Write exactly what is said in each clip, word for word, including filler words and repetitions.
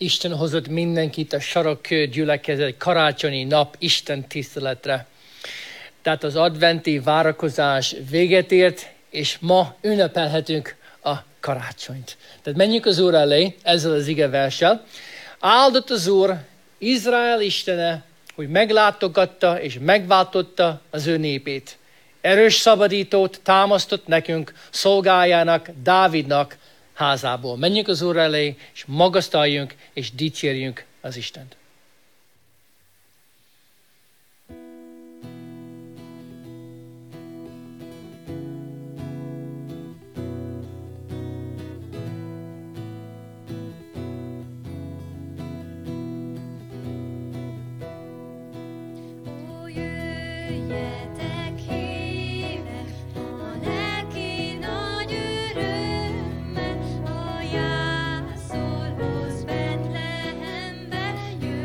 Isten hozott mindenkit a Sarokkő gyülekezet karácsonyi nap Isten tiszteletre. Tehát az adventi várakozás véget ért, és ma ünnepelhetünk a karácsonyt. Tehát menjünk az Úr elé ezzel az igeverssel. Áldott az Úr, Izrael Istene, hogy meglátogatta és megváltotta az ő népét. Erős szabadítót támasztott nekünk, szolgájának, Dávidnak házából. Menjünk az Úr elé, és magasztaljunk, és dicsérjünk az Istent. Jászolhoz Betlehembe jön.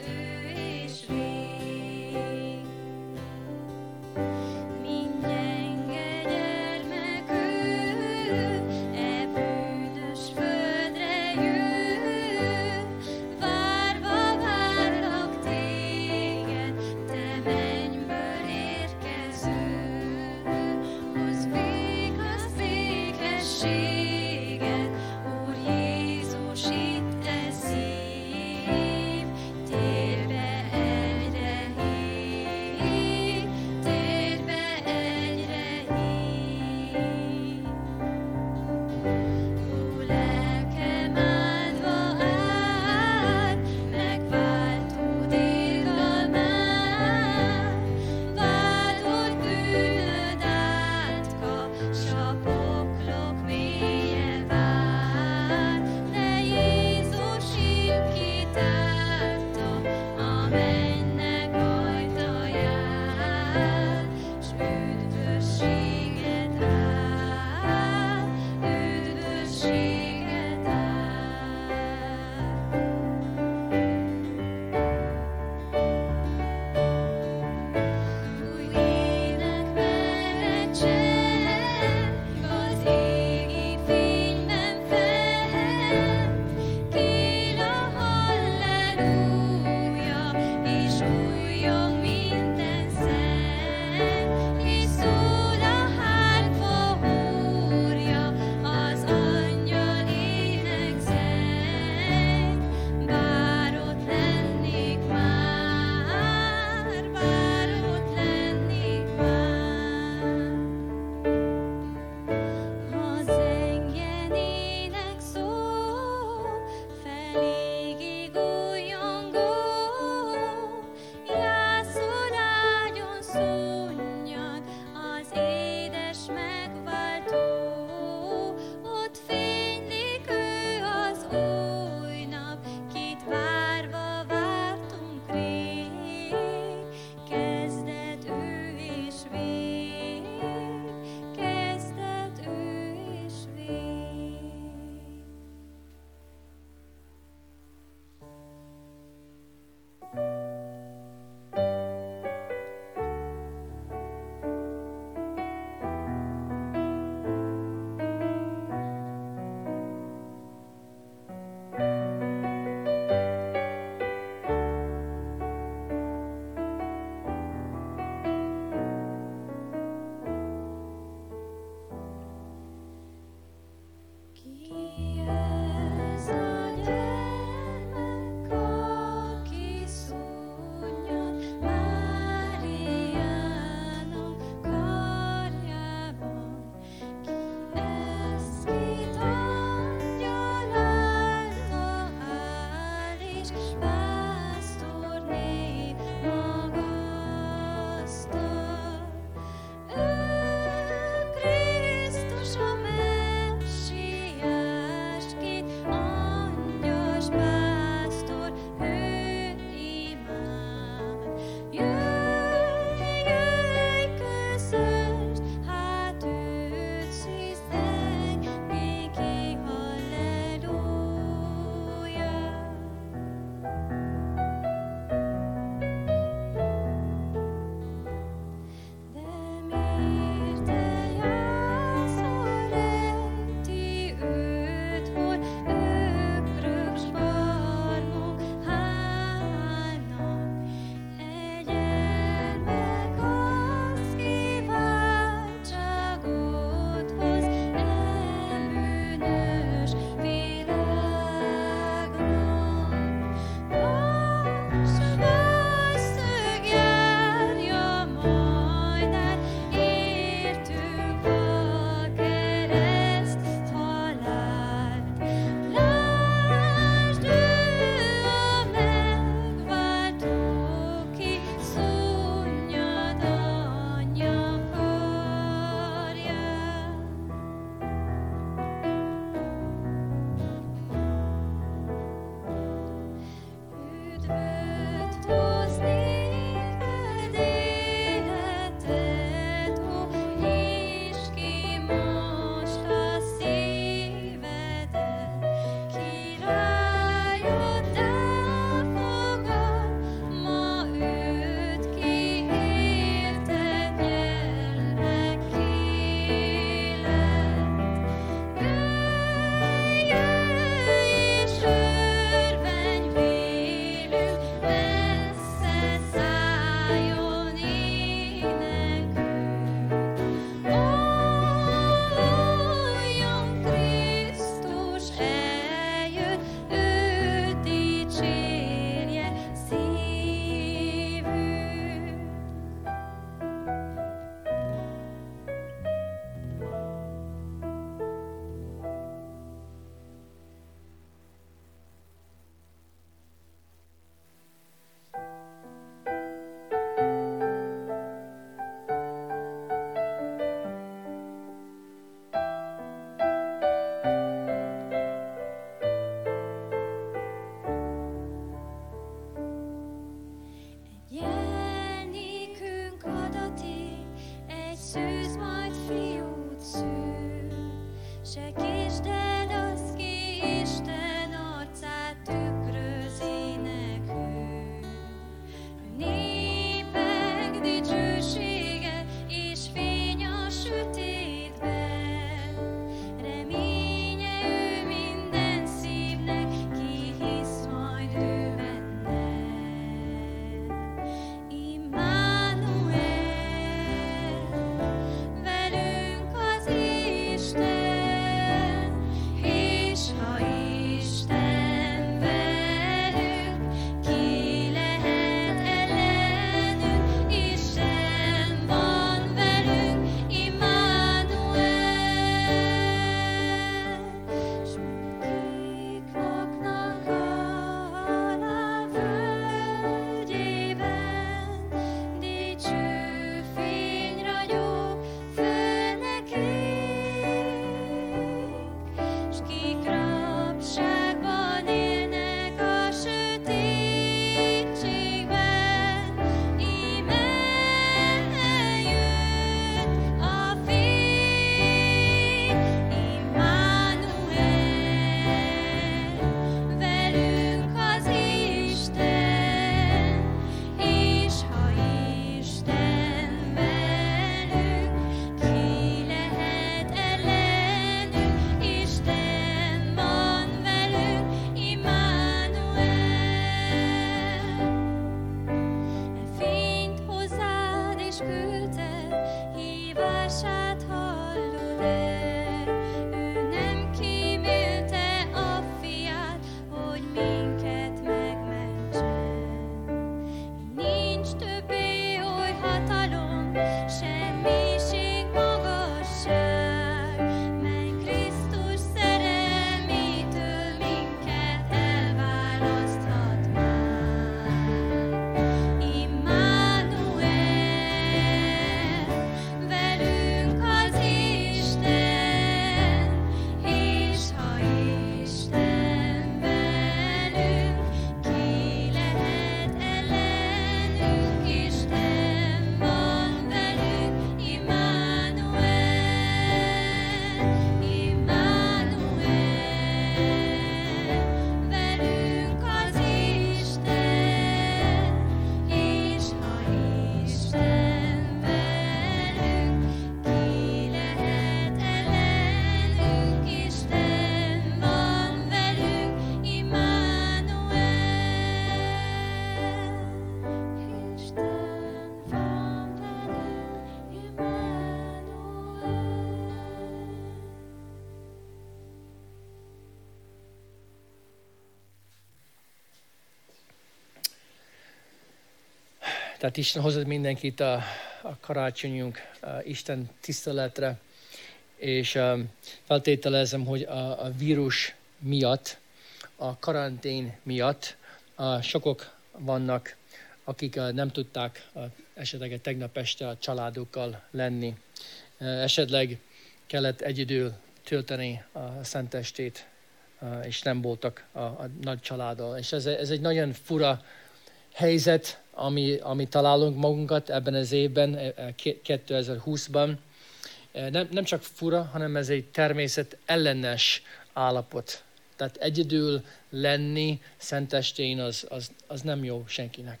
Tehát Isten hozott mindenkit a, a karácsonyunk a Isten tiszteletre, és um, feltételezem, hogy a, a vírus miatt, a karantén miatt uh, sokak vannak, akik uh, nem tudták uh, esetleg tegnap este a családokkal lenni. Uh, esetleg kellett egyedül tölteni a szentestét, uh, és nem voltak a, a nagy családdal. És ez, ez egy nagyon fura helyzet, ami, ami találunk magunkat ebben az évben, kétezer-húszban. Nem, nem csak fura, hanem ez egy természet ellenes állapot. Tehát egyedül lenni szentestén az, az, az nem jó senkinek.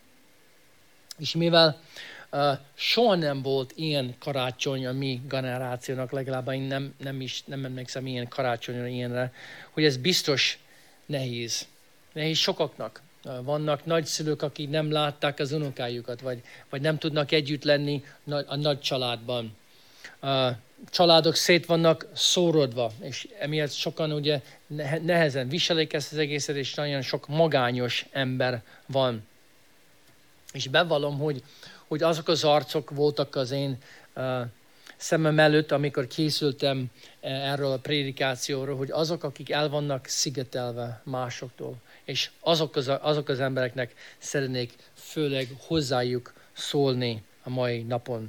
És mivel uh, soha nem volt ilyen karácsony a mi generációnak, legalább én nem, nem is nem emlékszem ilyen karácsonyra ilyenre, hogy ez biztos nehéz. Nehéz sokaknak. Vannak nagyszülők, akik nem látták az unokájukat, vagy, vagy nem tudnak együtt lenni a nagy családban. A családok szét vannak szórodva, és emiatt sokan ugye nehezen viselik ezt az egészet, és nagyon sok magányos ember van. És bevallom, hogy, hogy azok az arcok voltak az én uh, szemem előtt, amikor készültem erről a prédikációról, hogy azok, akik el vannak szigetelve másoktól, és azok az, azok az embereknek szeretnék főleg hozzájuk szólni a mai napon.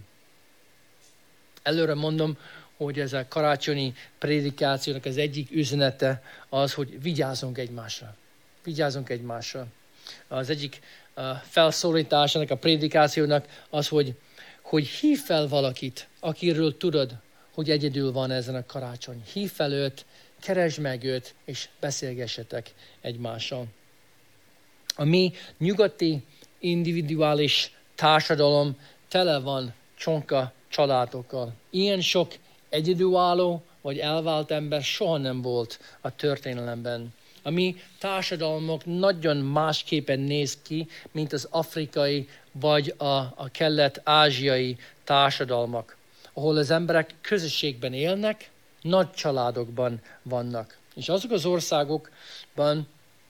Előre mondom, hogy ez a karácsonyi prédikációnak az egyik üzenete az, hogy vigyázzunk egymásra. Vigyázzunk egymásra. Az egyik uh, felszólítás ennek a prédikációnak az, hogy, hogy hív fel valakit, akiről tudod, hogy egyedül van ezen a karácsony. Hív fel őt, keresd meg őt, és beszélgessetek egymással. A mi nyugati individuális társadalom tele van csonka családokkal. Ilyen sok egyedülálló vagy elvált ember soha nem volt a történelemben. A mi társadalmok nagyon másképpen néz ki, mint az afrikai vagy a, a kelet-ázsiai társadalmak, ahol az emberek közösségben élnek, nagy családokban vannak. És azok az országokban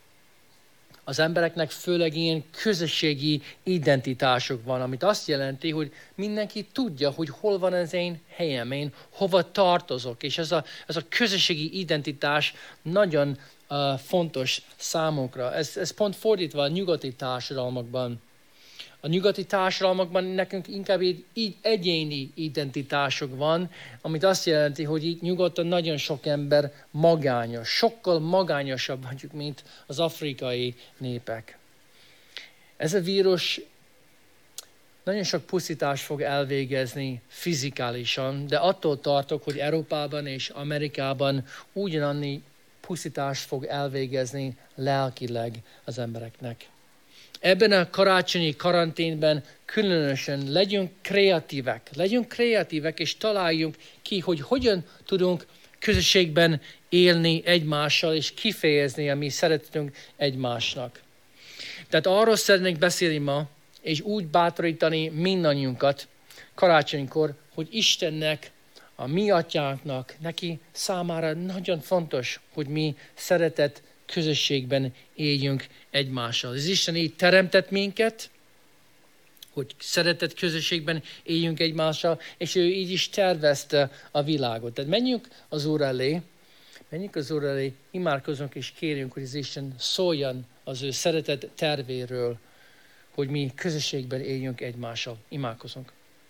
az embereknek főleg ilyen közösségi identitások van, amit azt jelenti, hogy mindenki tudja, hogy hol van az én helyem, én hova tartozok, és ez a, ez a közösségi identitás nagyon uh, fontos számunkra. Ez, ez pont fordítva a nyugati társadalmakban. A nyugati társadalmakban nekünk inkább így, így egyéni identitások van, amit azt jelenti, hogy így nyugodtan nagyon sok ember magányos, sokkal magányosabb vagyunk, mint az afrikai népek. Ez a vírus nagyon sok pusztítást fog elvégezni fizikálisan, de attól tartok, hogy Európában és Amerikában ugyanannyi pusztítást fog elvégezni lelkileg az embereknek. Ebben a karácsonyi karanténben különösen legyünk kreatívek, legyünk kreatívek, és találjunk ki, hogy hogyan tudunk közösségben élni egymással, és kifejezni a mi szeretetünk egymásnak. Tehát arról szeretnék beszélni ma, és úgy bátorítani mindannyiunkat karácsonykor, hogy Istennek, a mi atyánknak, neki számára nagyon fontos, hogy mi szeretet közösségben éljünk egymással. Az Isten így teremtett minket, hogy szeretett közösségben éljünk egymással, és ő így is tervezte a világot. Tehát menjünk az Úr elé, menjünk az Úr elé, imádkozunk és kérjünk, hogy az Isten szóljon az ő szeretett tervéről, hogy mi közösségben éljünk egymással. Imádkozunk.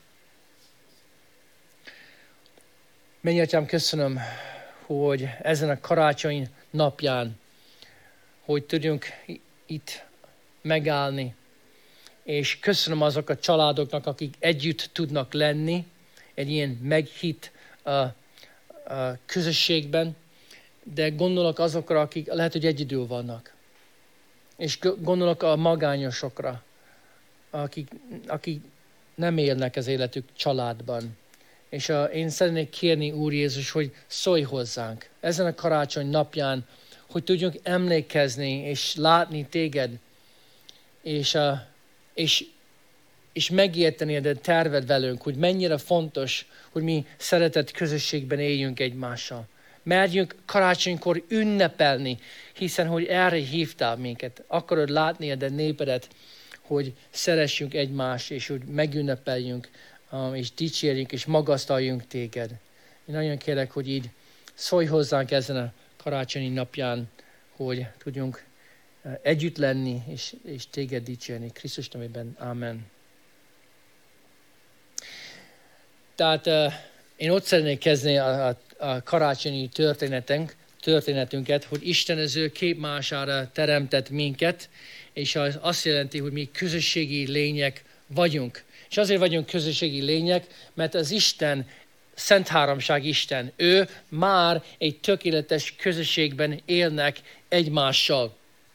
Menj, Atyám, köszönöm, hogy ezen a karácsony napján, hogy tudjunk itt megállni, és köszönöm azok a családoknak, akik együtt tudnak lenni egy ilyen meghitt uh, uh, közösségben, de gondolok azokra, akik lehet, hogy egyedül vannak. És gondolok a magányosokra, akik, akik nem élnek az életük családban. És uh, én szeretnék kérni, Úr Jézus, hogy szólj hozzánk ezen a karácsony napján, hogy tudjunk emlékezni és látni téged, és, uh, és, és megérteni a terved velünk, hogy mennyire fontos, hogy mi szeretett közösségben éljünk egymással. Merjünk karácsonykor ünnepelni, hiszen hogy erre hívtál minket. Akarod látni a népedet, hogy szeressünk egymást, és hogy megünnepeljünk, és dicsérjünk, és magasztaljunk téged. Én nagyon kérlek, hogy így szólj hozzánk ezen a karácsonyi napján, hogy tudjunk együtt lenni, és, és téged dicsérni. Krisztus nevében. Amen. Tehát uh, én ott szeretnék kezdeni a, a, a karácsonyi történetünk, történetünket, hogy Isten az ő képmására teremtett minket, és az azt jelenti, hogy mi közösségi lények vagyunk. És azért vagyunk közösségi lények, mert az Isten, Szent Háromság Isten, ő már egy tökéletes közösségben élnek egymással.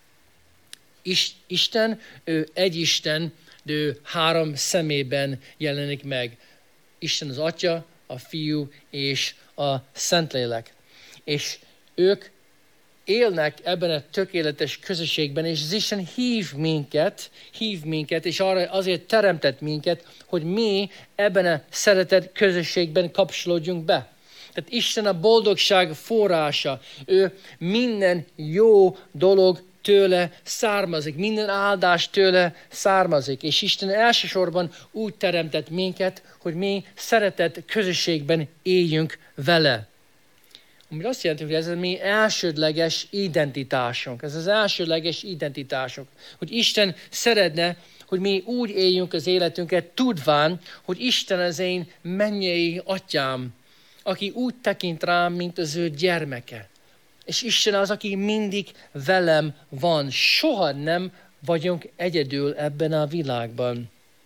Isten, ő egy Isten, de ő három szemében jelenik meg. Isten az Atya, a Fiú és a Szentlélek. És ők élnek ebben a tökéletes közösségben, és az Isten hív minket, hív minket, és arra azért teremtett minket, hogy mi ebben a szeretett közösségben kapcsolódjunk be. Tehát Isten a boldogság forrása, ő minden jó dolog tőle származik, minden áldás tőle származik, és Isten elsősorban úgy teremtett minket, hogy mi szeretett közösségben éljünk vele. Ami azt jelenti, hogy ez a mi elsődleges identitásunk. Ez az elsődleges identitásunk. Hogy Isten szeretne, hogy mi úgy éljünk az életünket, tudván, hogy Isten az én mennyei atyám, aki úgy tekint rám, mint az ő gyermeke. És Isten az, aki mindig velem van. Soha nem vagyunk egyedül ebben a világban.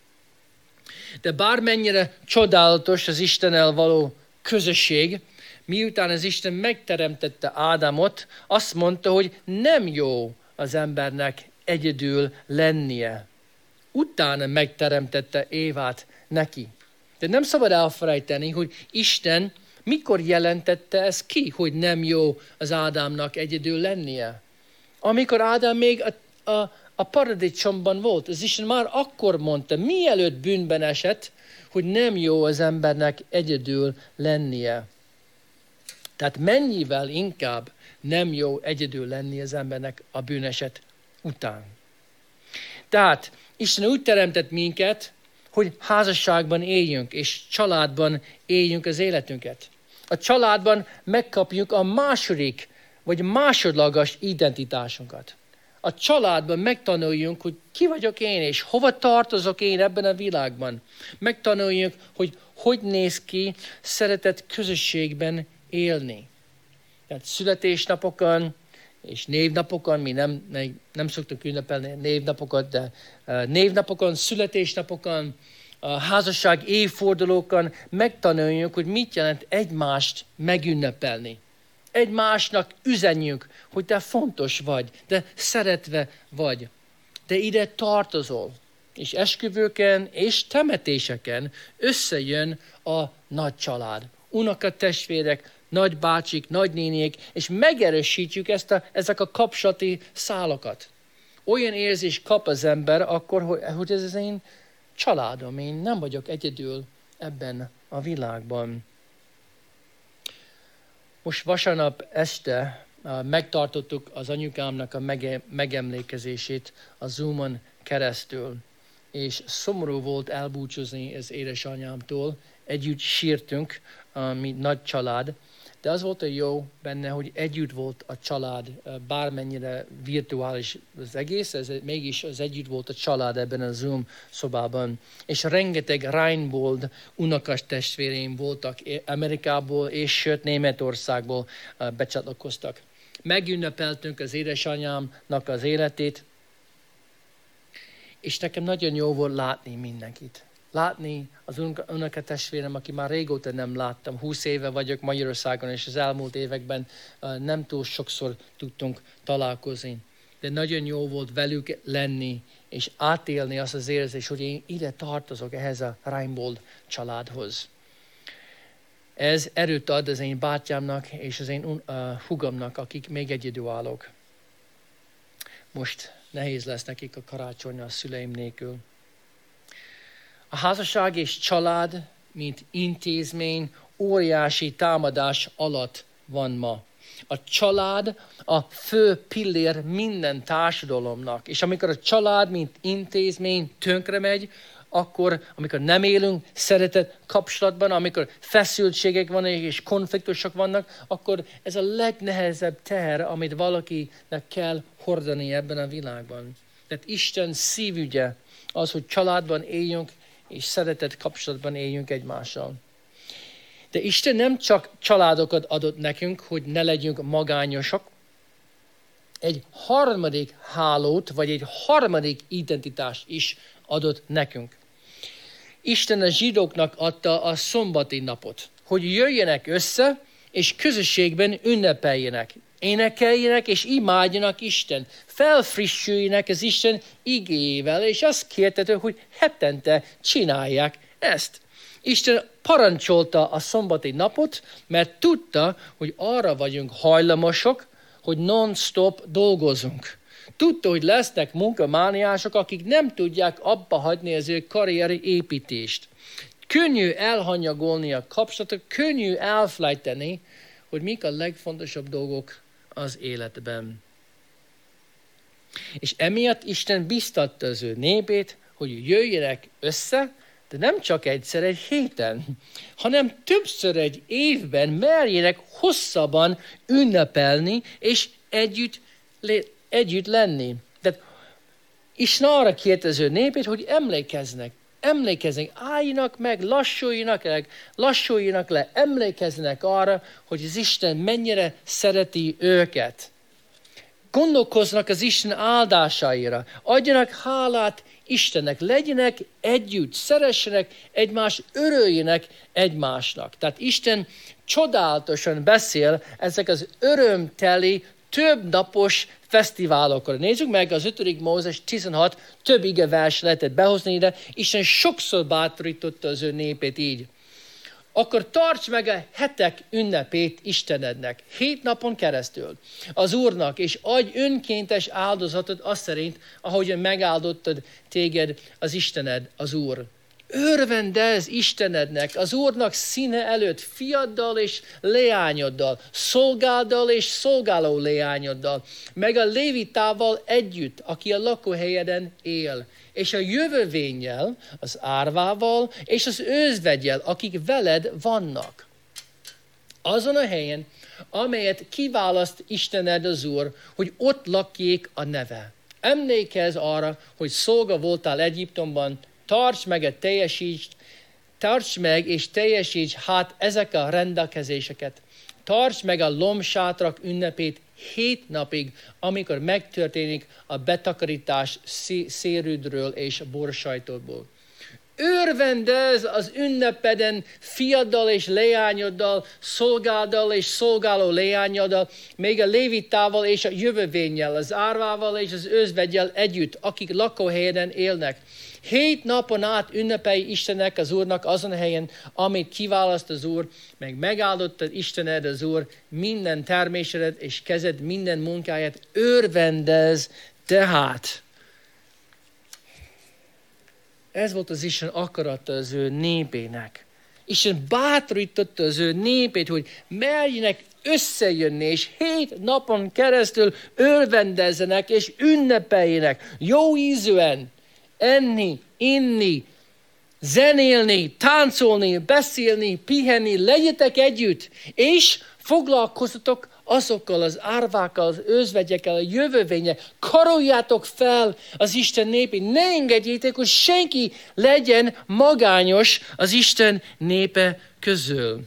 De bármennyire csodálatos az Istennel való közösség, miután az Isten megteremtette Ádámot, azt mondta, hogy nem jó az embernek egyedül lennie. Utána megteremtette Évát neki. De nem szabad elfelejteni, hogy Isten mikor jelentette ezt ki, hogy nem jó az Ádámnak egyedül lennie. Amikor Ádám még a, a, a paradicsomban volt, az Isten már akkor mondta, mielőtt bűnben esett, hogy nem jó az embernek egyedül lennie. Tehát mennyivel inkább nem jó egyedül lenni az embernek a bűneset után. Tehát Isten úgy teremtett minket, hogy házasságban éljünk, és családban éljünk az életünket. A családban megkapjuk a második, vagy másodlagos identitásunkat. A családban megtanuljunk, hogy ki vagyok én, és hova tartozok én ebben a világban. Megtanuljuk, hogy hogy néz ki szeretett közösségben élni. Tehát születésnapokon és névnapokon, mi nem, nem szoktunk ünnepelni névnapokat, de névnapokon, születésnapokon, a házasság évfordulókon megtanuljuk, hogy mit jelent egymást megünnepelni. Egymásnak üzenjük, hogy te fontos vagy, de szeretve vagy. De ide tartozol. És esküvőken és temetéseken összejön a nagy család. Unokatestvérek, nagybácsik, nagynéniek, és megerősítjük ezt a, ezek a kapcsolati szálakat. Olyan érzés kap az ember akkor, hogy ez az én családom, én nem vagyok egyedül ebben a világban. Most vasárnap este megtartottuk az anyukámnak a mege, megemlékezését a Zoomon keresztül, és szomorú volt elbúcsúzni az édesanyámtól. Együtt sírtunk, mint nagy család, de az volt a jó benne, hogy együtt volt a család, bármennyire virtuális az egész, ez mégis az együtt volt a család ebben a Zoom szobában. És rengeteg Reinbold unokas testvéreim voltak Amerikából és sőt Németországból becsatlakoztak. Megünnepeltünk az édesanyámnak az életét, és nekem nagyon jó volt látni mindenkit. Látni az unokatestvérem, aki már régóta nem láttam, húsz éve vagyok Magyarországon, és az elmúlt években nem túl sokszor tudtunk találkozni. De nagyon jó volt velük lenni, és átélni azt az érzést, hogy én ide tartozok ehhez a Reinbold családhoz. Ez erőt ad az én bátyámnak és az én uh, húgomnak, akik még egyedülállók. Most nehéz lesz nekik a karácsony a szüleim nélkül. A házasság és család, mint intézmény, óriási támadás alatt van ma. A család a fő pillér minden társadalomnak. És amikor a család, mint intézmény tönkre megy, akkor, amikor nem élünk szeretet kapcsolatban, amikor feszültségek vannak és konfliktusok vannak, akkor ez a legnehezebb teher, amit valakinek kell hordani ebben a világban. Tehát Isten szívügye az, hogy családban éljünk, és szeretet kapcsolatban éljünk egymással. De Isten nem csak családokat adott nekünk, hogy ne legyünk magányosak, egy harmadik hálót, vagy egy harmadik identitást is adott nekünk. Isten a zsidóknak adta a szombati napot, hogy jöjjenek össze, és közösségben ünnepeljenek, énekeljenek, és imádjanak Isten, felfrissüljenek az Isten igéjével, és azt kértető, hogy hetente csinálják ezt. Isten parancsolta a szombati napot, mert tudta, hogy arra vagyunk hajlamosok, hogy non-stop dolgozunk. Tudta, hogy lesznek munkamániások, akik nem tudják abba hagyni az ő karrieri építést. Könnyű elhanyagolni a kapcsolatot, könnyű elfelejteni, hogy mik a legfontosabb dolgok az életben. És emiatt Isten biztatta az ő népét, hogy jöjjenek össze, de nem csak egyszer egy héten, hanem többször egy évben merjenek hosszabban ünnepelni, és együtt, együtt lenni. Tehát Isten arra kérte az ő népét, hogy emlékeznek, emlékeznek, álljanak meg, lassuljanak le, lassuljanak le, emlékeznek arra, hogy az Isten mennyire szereti őket. Gondolkoznak az Isten áldásaira, adjanak hálát Istennek, legyenek együtt, szeressenek egymást, örüljenek egymásnak. Tehát Isten csodálatosan beszél ezek az örömteli, több napos fesztiválokról. Nézzük meg az ötödik Mózes tizenhat, több igevers lehetett behozni ide. Isten sokszor bátorította az ő népét így. Akkor tarts meg a hetek ünnepét Istenednek, hét napon keresztül az Úrnak, és adj önkéntes áldozatot azt szerint, ahogyan megáldottad téged az Istened, az Úr. Örvendezz Istenednek, az Úrnak színe előtt, fiaddal és leányoddal, szolgáddal és szolgáló leányoddal, meg a lévitával együtt, aki a lakóhelyeden él, és a jövővénnyel, az árvával és az őzveggyel, akik veled vannak. Azon a helyen, amelyet kiválaszt Istened az Úr, hogy ott lakjék a neve. Emlékezz arra, hogy szolga voltál Egyiptomban, tarts meg, a teljesítsd, tarts meg és teljesíts hát ezek a rendelkezéseket. Tarts meg a lombsátrak ünnepét hét napig, amikor megtörténik a betakarítás szérődről és borsajtóból. Örvendezz az ünnepeden fiaddal és leányoddal, szolgáddal és szolgáló leányoddal, még a lévitával és a jövővénnyel, az árvával és az özveggyel együtt, akik lakóhelyen élnek. Hét napon át ünnepelj Istennek, az Úrnak azon a helyen, amit kiválaszt az Úr, meg megáldottad Istened az Úr minden termésedet és kezed minden munkáját. Örvendezz tehát. Ez volt az Isten akarata az ő népének. Isten bátorította az ő népét, hogy merjenek összejönni, és hét napon keresztül örvendezzenek, és ünnepeljenek jó ízűen, enni, inni, zenélni, táncolni, beszélni, pihenni, legyetek együtt, és foglalkozzatok azokkal az árvákkal, az özvegyekkel, a jövővénye, karoljátok fel az Isten népét, ne engedjétek, hogy senki legyen magányos az Isten népe közül.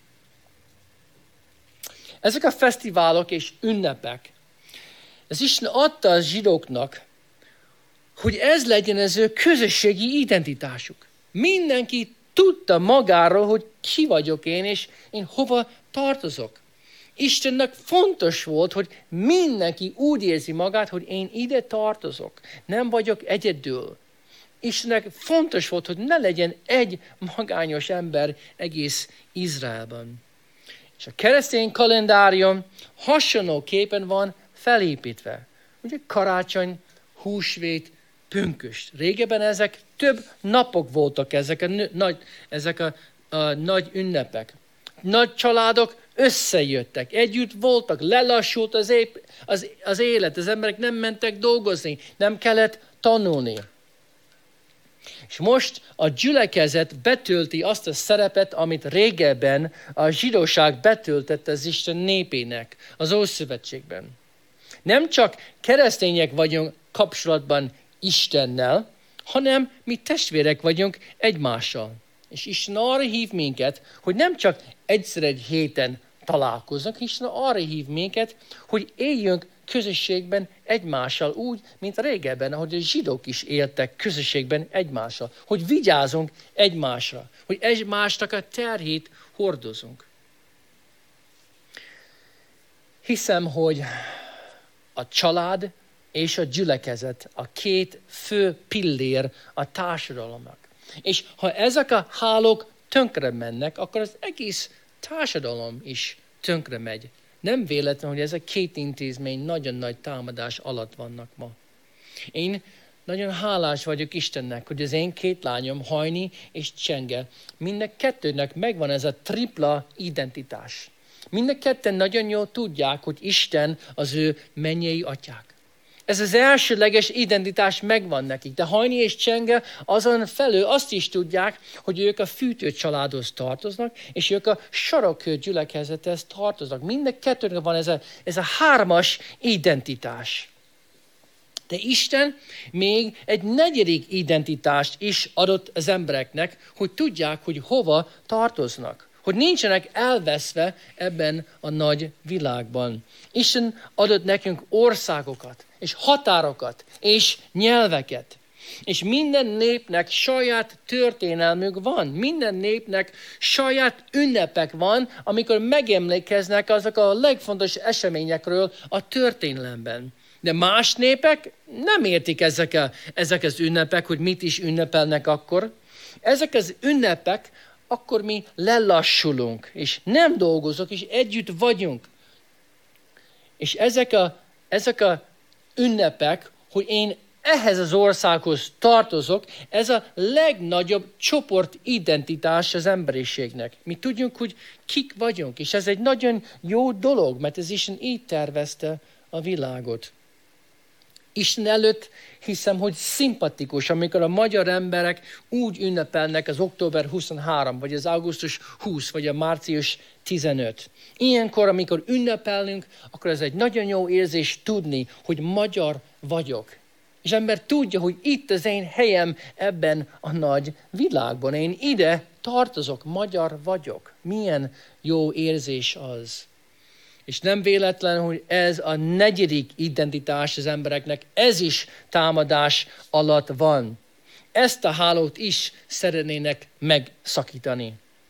Ezek a fesztiválok és ünnepek, az Isten adta a zsidóknak, hogy ez legyen az ő közösségi identitásuk. Mindenki tudta magáról, hogy ki vagyok én, és én hova tartozok. Istennek fontos volt, hogy mindenki úgy érzi magát, hogy én ide tartozok. Nem vagyok egyedül. Istennek fontos volt, hogy ne legyen egy magányos ember egész Izraelben. És a keresztény kalendárium hasonlóképpen van felépítve. Ugye karácsony, húsvét, pünkösd. Régebben ezek több napok voltak, ezek a, nagy, ezek a, a nagy ünnepek. nagy családok összejöttek, együtt voltak, lelassult az, ép, az, az élet, az emberek nem mentek dolgozni, nem kellett tanulni. És most a gyülekezet betölti azt a szerepet, amit régebben a zsidóság betöltett az Isten népének az Ószövetségben. Nem csak keresztények vagyunk kapcsolatban Istennel, hanem mi testvérek vagyunk egymással. És Isten arra hív minket, hogy nem csak egyszer egy héten találkozunk, Isten arra hív minket, hogy éljünk közösségben egymással, úgy, mint régebben, ahogy a zsidók is éltek közösségben egymással. Hogy vigyázunk egymásra, hogy egymásnak a terhét hordozunk. Hiszem, hogy a család és a gyülekezet a két fő pillér a társadalomnak. És ha ezek a hálók tönkre mennek, akkor az egész társadalom is tönkre megy. Nem véletlen, hogy ez a két intézmény nagyon nagy támadás alatt vannak ma. Én nagyon hálás vagyok Istennek, hogy az én két lányom, Hajni és Csenge, mind kettőnek megvan ez a tripla identitás. Mind ketten nagyon jól tudják, hogy Isten az ő mennyei atyák. Ez az elsőleges identitás megvan nekik. De Hajni és Csenge azon felül azt is tudják, hogy ők a fűtő családhoz tartoznak, és ők a sarokkő gyülekezethez tartoznak. Mind kettőnek van ez a, ez a hármas identitás. De Isten még egy negyedik identitást is adott az embereknek, hogy tudják, hogy hova tartoznak. Hogy nincsenek elveszve ebben a nagy világban. Isten adott nekünk országokat, és határokat, és nyelveket. És minden népnek saját történelmük van. Minden népnek saját ünnepek van, amikor megemlékeznek azok a legfontosabb eseményekről a történelemben. De más népek nem értik ezek, a, ezek az ünnepek, hogy mit is ünnepelnek akkor. Ezek az ünnepek, akkor mi lelassulunk, és nem dolgozunk, és együtt vagyunk. És ezek a, ezek a ünnepek, hogy én ehhez az országhoz tartozok, ez a legnagyobb csoport identitás az emberiségnek. Mi tudjuk, hogy kik vagyunk, és ez egy nagyon jó dolog, mert ez Isten így tervezte a világot. Isten előtt hiszem, hogy szimpatikus, amikor a magyar emberek úgy ünnepelnek az október huszonharmadika, vagy az augusztus huszadika, vagy a március tizenötödike. Ilyenkor, amikor ünnepelünk, akkor ez egy nagyon jó érzés tudni, hogy magyar vagyok. És ember tudja, hogy itt az én helyem ebben a nagy világban. Én ide tartozok, magyar vagyok. Milyen jó érzés az. És nem véletlen, hogy ez a negyedik identitás az embereknek, ez is támadás alatt van. Ezt a hálót is szeretnének megszakítani.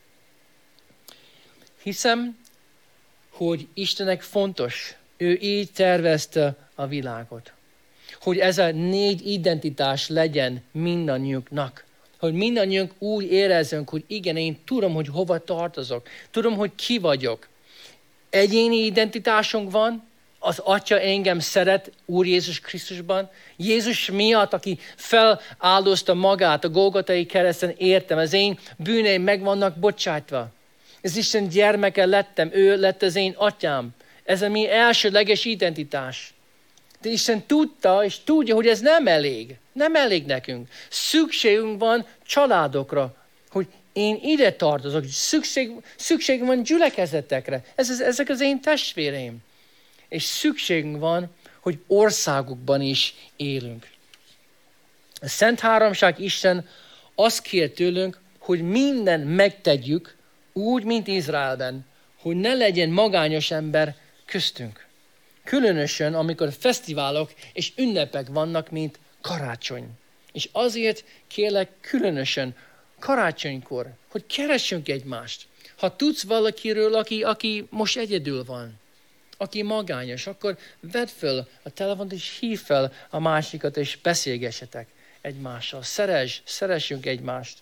Hiszem, hogy Istennek fontos, ő így tervezte a világot. Hogy ez a négy identitás legyen mindannyiunknak. Hogy mindannyiunk úgy érezzünk, hogy igen, én tudom, hogy hova tartozok. Tudom, hogy ki vagyok. Egyéni identitásunk van, az Atya engem szeret Úr Jézus Krisztusban. Jézus miatt, aki feláldozta magát a Golgotai kereszten, értem, az én bűneim meg vannak bocsátva. Ez Isten gyermeke lettem, ő lett az én atyám. Ez a mi elsőleges identitás. De Isten tudta, és tudja, hogy ez nem elég. Nem elég nekünk. Szükségünk van családokra, hogy én ide tartozok, szükség, szükség van gyülekezetekre. Ez, ez, ezek az én testvéreim. És szükségünk van, hogy országokban is élünk. A Szent Háromság Isten azt kér tőlünk, hogy minden megtegyük, úgy, mint Izraelben, hogy ne legyen magányos ember köztünk. Különösen, amikor fesztiválok és ünnepek vannak, mint karácsony. És azért kérlek különösen karácsonykor, hogy keressünk egymást. Ha tudsz valakiről, aki, aki most egyedül van, aki magányos, akkor vedd föl a telefont és hív fel a másikat, és beszélgessetek egymással. Szeress, szeressünk egymást.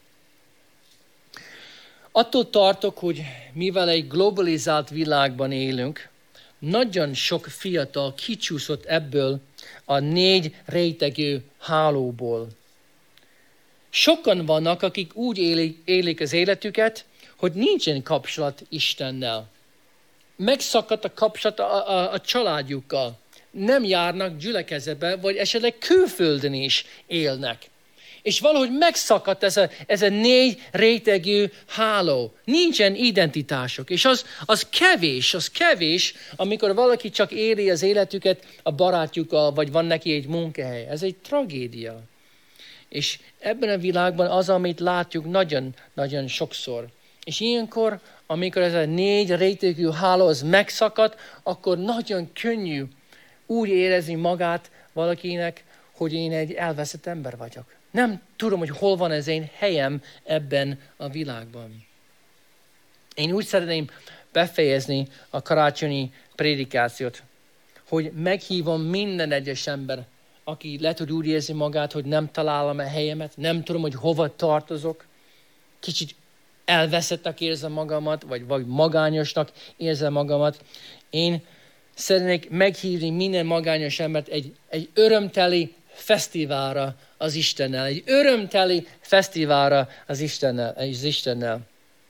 Attól tartok, hogy mivel egy globalizált világban élünk, nagyon sok fiatal kicsúszott ebből a négy rétegű hálóból. Sokan vannak, akik úgy élik, élik az életüket, hogy nincsen kapcsolat Istennel. Megszakadt a kapcsolat a, a, a családjukkal. Nem járnak gyülekezetbe, vagy esetleg külföldön is élnek. És valahogy megszakadt ez a, ez a négy rétegű háló. Nincsen identitások. És az, az kevés, az kevés, amikor valaki csak éli az életüket a barátjukkal, vagy van neki egy munkahely. Ez egy tragédia. És ebben a világban az, amit látjuk nagyon-nagyon sokszor. És ilyenkor, amikor ez a négy rétegű háló az megszakadt, akkor nagyon könnyű úgy érezni magát valakinek, hogy én egy elveszett ember vagyok. Nem tudom, hogy hol van az én helyem ebben a világban. Én úgy szeretném befejezni a karácsonyi prédikációt, hogy meghívom minden egyes ember, aki lehet, hogy úgy érzi magát, hogy nem találom a helyemet, nem tudom, hogy hova tartozok, kicsit elveszettek érzem magamat, vagy, vagy magányosnak érzem magamat. Én szeretnék meghívni minden magányos embert egy, egy örömteli fesztiválra az Istennel. Egy örömteli fesztiválra az Istennel. Az Istennel.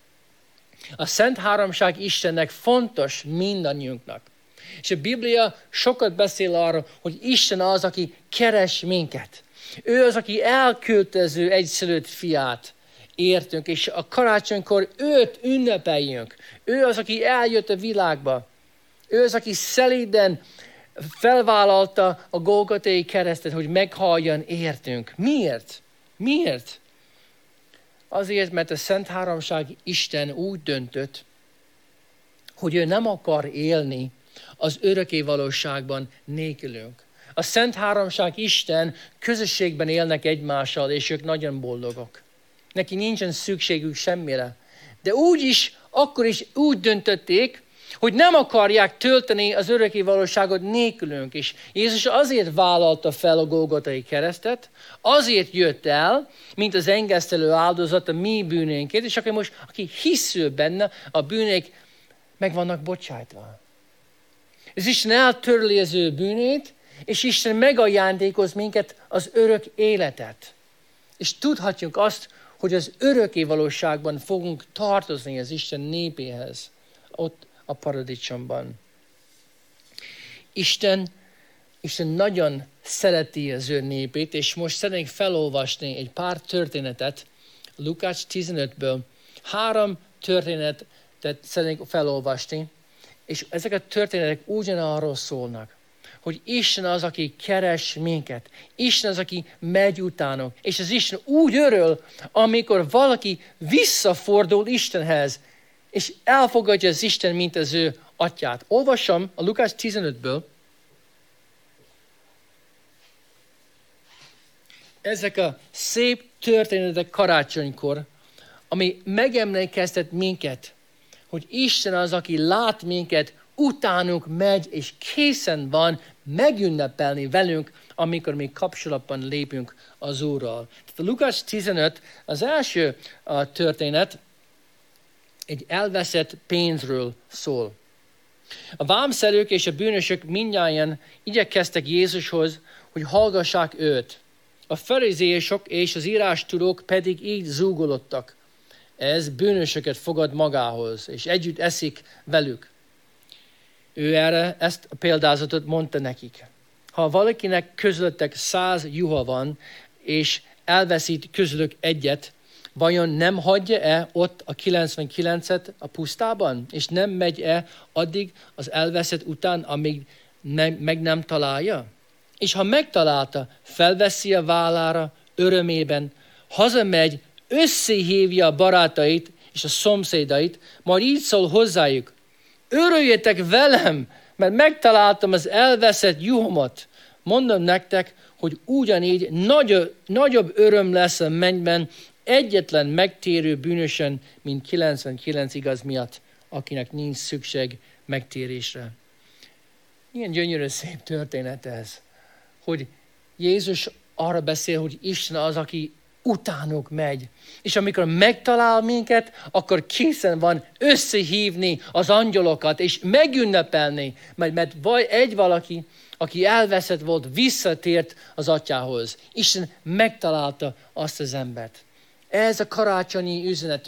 A Szent Háromság Istennek fontos mindannyiunknak. És a Biblia sokat beszél arról, hogy Isten az, aki keres minket. Ő az, aki elküldte az ő egyszülött fiát értünk, és a karácsonykor őt ünnepeljünk. Ő az, aki eljött a világba. Ő az, aki szelíden felvállalta a Golgotai keresztet, hogy meghalljon értünk. Miért? Miért? Azért, mert a Szent Háromság Isten úgy döntött, hogy ő nem akar élni az örökké valóságban nélkülünk. A Szent Háromság Isten közösségben élnek egymással, és ők nagyon boldogok. Neki nincsen szükségük semmire. De úgy is, akkor is úgy döntötték, hogy nem akarják tölteni az örökké valóságot nélkülünk is. Jézus azért vállalta fel a Golgotai keresztet, azért jött el, mint az engesztelő áldozat a mi bűnénkért, és aki most, aki hiszül benne, a bűnék meg vannak bocsájtva. Ez Isten eltörli az ő bűnét, és Isten megajándékoz minket az örök életet. És tudhatjuk azt, hogy az örökké valóságban fogunk tartozni az Isten népéhez, ott a paradicsomban. Isten, Isten nagyon szereti az ő népét, és most szeretnék felolvasni egy pár történetet Lukács tizenötből. Három történetet szeretnék felolvasni, és ezek a történetek ugyanarról szólnak, hogy Isten az, aki keres minket. Isten az, aki megy utánunk. És az Isten úgy örül, amikor valaki visszafordul Istenhez, és elfogadja az Isten, mint az ő atyát. Olvasom a Lukács tizenötből. Ezek a szép történetek karácsonykor, ami megemlékeztet minket, hogy Isten az, aki lát minket, utánunk megy, és készen van megünnepelni velünk, amikor mi kapcsolatban lépünk az Úrral. Tehát a Lukács tizenöt, az első a történet, egy elveszett pénzről szól. A vámszerők és a bűnösök mindnyájan igyekeztek Jézushoz, hogy hallgassák őt. A farizeusok és az írástudók pedig így zúgolódtak. Ez bűnösöket fogad magához, és együtt eszik velük. Ő erre ezt a példázatot mondta nekik. Ha valakinek közöttek száz juha van, és elveszít közülük egyet, vajon nem hagyja-e ott a kilencvenkilencet a pusztában? És nem megy-e addig az elveszett után, amíg ne, meg nem találja? És ha megtalálta, felveszi a vállára örömében, hazamegy, összehívja a barátait és a szomszédait, majd így szól hozzájuk: örüljetek velem, mert megtaláltam az elveszett juhomat. Mondom nektek, hogy ugyanígy nagyobb, nagyobb öröm lesz a mennyben egyetlen megtérő bűnösen, mint kilencvenkilenc igaz miatt, akinek nincs szükség megtérésre. Ilyen gyönyörű szép történet ez, hogy Jézus arra beszél, hogy Isten az, aki utánuk megy. És amikor megtalál minket, akkor készen van összehívni az angyalokat, és megünnepelni, mert, mert vagy egy valaki, aki elveszett volt, visszatért az atyához. Isten megtalálta azt az embert. Ez a karácsonyi üzenetünk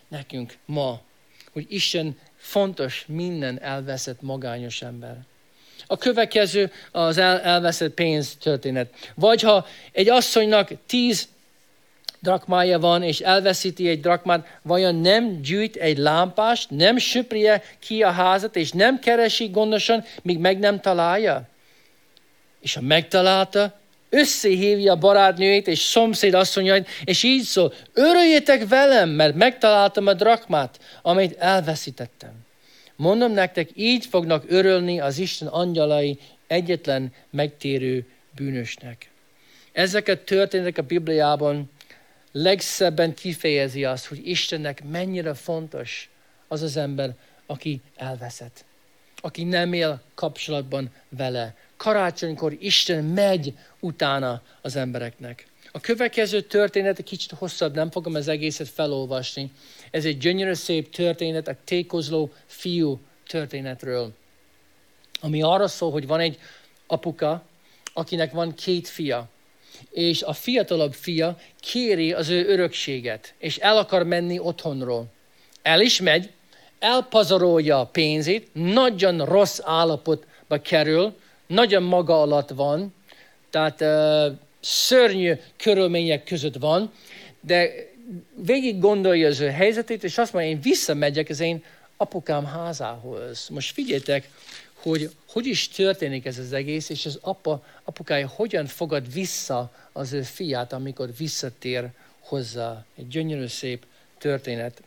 nekünk ma, hogy Isten fontos minden elveszett magányos ember. A következő az el, elveszett pénz történet. Vagy ha egy asszonynak tíz drakmája van, és elveszíti egy drakmát, vajon nem gyűjt egy lámpást, nem söprje ki a házat, és nem keresi gondosan, míg meg nem találja? És ha megtalálta, összehívja a barátnőjét és szomszéd asszonyait, és így szól, örüljétek velem, mert megtaláltam a drakmát, amit elveszítettem. Mondom nektek, így fognak örülni az Isten angyalai egyetlen megtérő bűnösnek. Ezeket történetek a Bibliában legszebben kifejezi azt, hogy Istennek mennyire fontos az az ember, aki elveszett, aki nem él kapcsolatban vele. Karácsonykor Isten megy utána az embereknek. A következő történet egy kicsit hosszabb, nem fogom az egészet felolvasni. Ez egy gyönyörű szép történet, a tékozló fiú történetről, ami arra szól, hogy van egy apuka, akinek van két fia, és a fiatalabb fia kéri az ő örökséget, és el akar menni otthonról. El is megy, elpazarolja a pénzét, nagyon rossz állapotba kerül, nagyon maga alatt van, tehát uh, szörnyű körülmények között van, de végig gondolja az ő helyzetét, és azt mondja, én visszamegyek az én apukám házához. Most figyeljetek, hogy hogy is történik ez az egész, és az apa, apukája hogyan fogad vissza az ő fiát, amikor visszatér hozzá. Egy gyönyörű szép történet.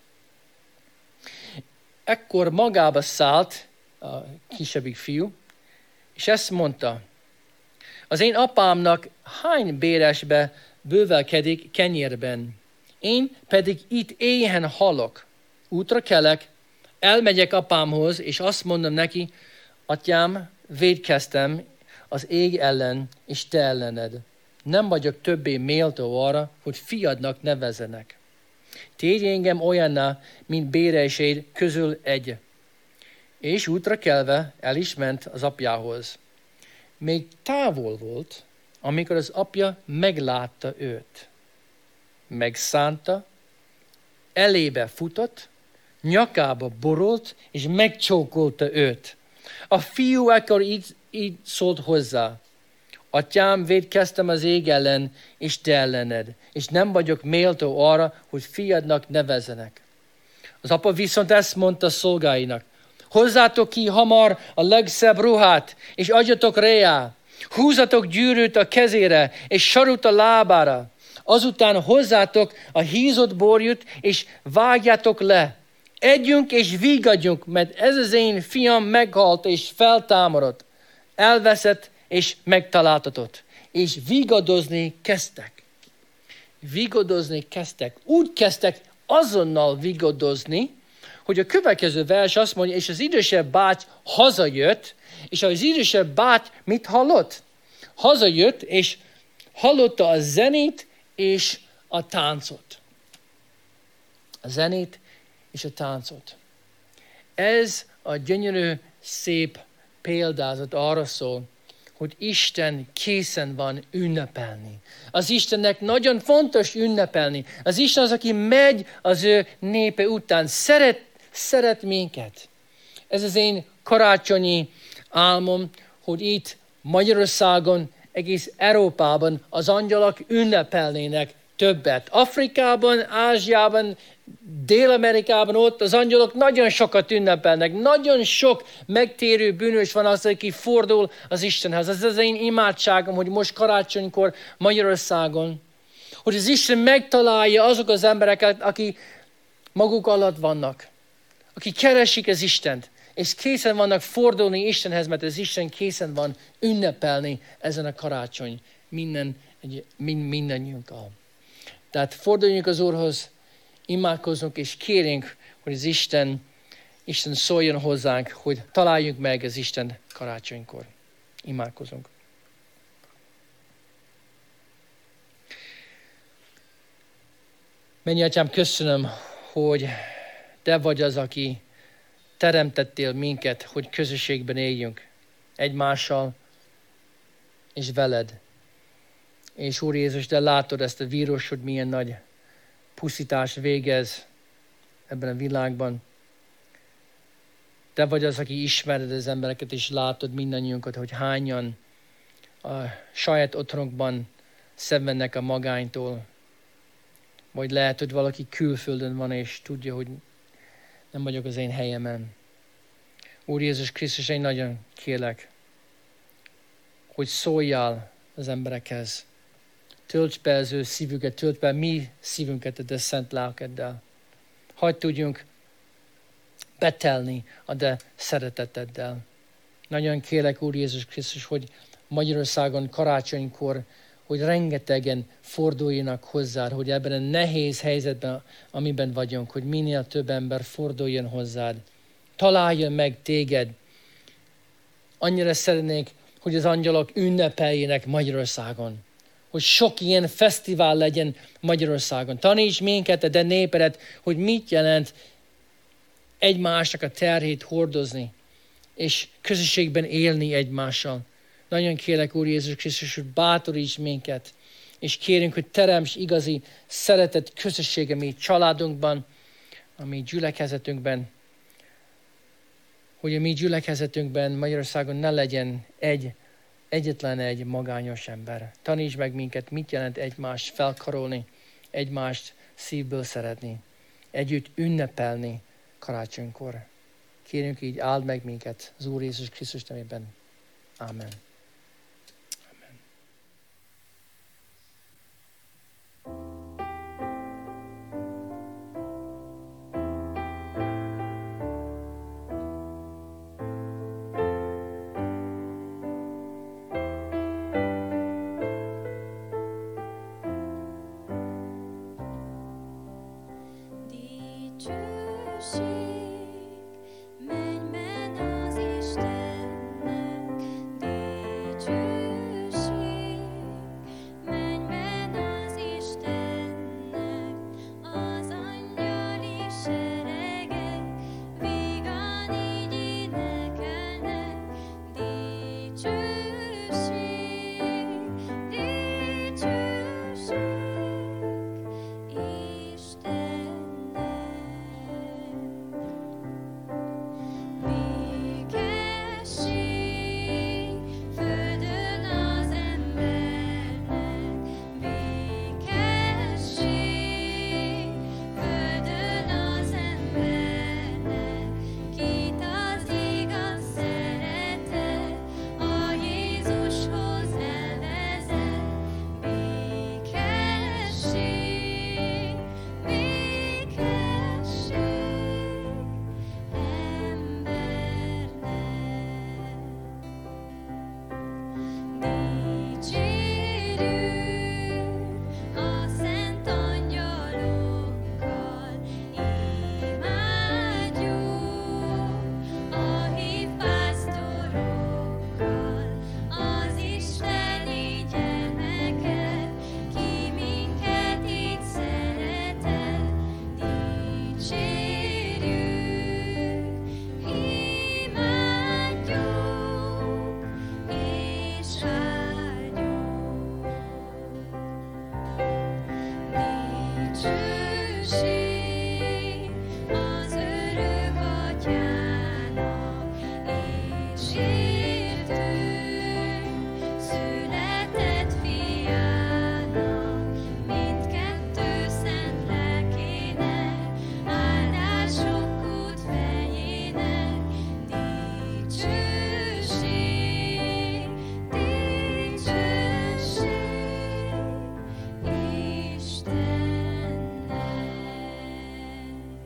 Ekkor magába szállt a kisebbik fiú, és ezt mondta, az én apámnak hány béresbe bővelkedik kenyérben, én pedig itt éhen halok. Útra kelek, elmegyek apámhoz, és azt mondom neki, atyám, vétkeztem az ég ellen, és te ellened. Nem vagyok többé méltó arra, hogy fiadnak nevezzenek. Tégy engem olyanná, mint béreseid közül egy. És útra kelve el is ment az apjához. Még távol volt, amikor az apja meglátta őt. Megszánta, elébe futott, nyakába borult, és megcsókolta őt. A fiú ekkor így, így szólt hozzá. Atyám, vétkeztem az ég ellen, és te ellened, és nem vagyok méltó arra, hogy fiadnak nevezzenek. Az apa viszont ezt mondta szolgáinak. Hozzátok ki hamar a legszebb ruhát, és adjatok réjá. Húzatok gyűrűt a kezére, és sarut a lábára. Azután hozzátok a hízott borjút, és vágjátok le. Együnk és vigadjunk, mert ez az én fiam meghalt és feltámadott. Elveszett és megtaláltatott. És vigadozni kezdtek. Vigadozni kezdtek. Úgy kezdtek azonnal vigadozni, hogy a következő vers azt mondja, és az idősebb báty hazajött, és az idősebb báty mit hallott? Hazajött, és hallotta a zenét és a táncot. A zenét és a táncot. Ez a gyönyörű, szép példázat arra szól, hogy Isten készen van ünnepelni. Az Istennek nagyon fontos ünnepelni. Az Isten az, aki megy az ő népe után. Szeret, szeret minket. Ez az én karácsonyi álmom, hogy itt Magyarországon, egész Európában az angyalok ünnepelnének többet. Afrikában, Ázsiában, Dél-Amerikában ott az angyalok nagyon sokat ünnepelnek. Nagyon sok megtérő bűnös van az, aki fordul az Istenhez. Ez az én imádságom, hogy most karácsonykor Magyarországon, hogy az Isten megtalálja azok az embereket, akik maguk alatt vannak, akik keresik az Istent, és készen vannak fordulni Istenhez, mert az Isten készen van ünnepelni ezen a karácsony minden, mind, mindannyiunkkal. Tehát forduljunk az Úrhoz, imádkozzunk és kérjünk, hogy az Isten, Isten szóljon hozzánk, hogy találjunk meg az Isten karácsonykor. Imádkozunk. Mennyi Atyám, köszönöm, hogy Te vagy az, aki teremtettél minket, hogy közösségben éljünk egymással és veled. És Úr Jézus, de látod ezt a vírus, hogy milyen nagy pusztítás végez ebben a világban. Te vagy az, aki ismered az embereket, és látod mindannyiunkat, hogy hányan a saját otthonokban szenvednek a magánytól. Vagy lehet, hogy valaki külföldön van, és tudja, hogy nem vagyok az én helyemen. Úr Jézus Krisztus, én nagyon kérlek, hogy szóljál az emberekhez. Tölts be az ő szívüket, tölts be mi szívünket a te szent lelkeddel. Hadd tudjunk betelni a te szereteteddel. Nagyon kérlek, Úr Jézus Krisztus, hogy Magyarországon karácsonykor, hogy rengetegen forduljanak hozzád, hogy ebben a nehéz helyzetben, amiben vagyunk, hogy minél több ember forduljon hozzád. Találjon meg téged. Annyira szeretnék, hogy az angyalok ünnepeljenek Magyarországon. Hogy sok ilyen fesztivál legyen Magyarországon. Taníts minket, a te népedet, hogy mit jelent egymásnak a terhét hordozni, és közösségben élni egymással. Nagyon kérlek, Úr Jézus Krisztus, hogy bátoríts minket, és kérünk, hogy teremts igazi szeretet közössége mi családunkban, a mi gyülekezetünkben, hogy a mi gyülekezetünkben Magyarországon ne legyen egy, egyetlen egy magányos ember. Taníts meg minket, mit jelent egymást felkarolni, egymást szívből szeretni, együtt ünnepelni karácsonykor. Kérünk így, áld meg minket az Úr Jézus Krisztus nevében. Amen.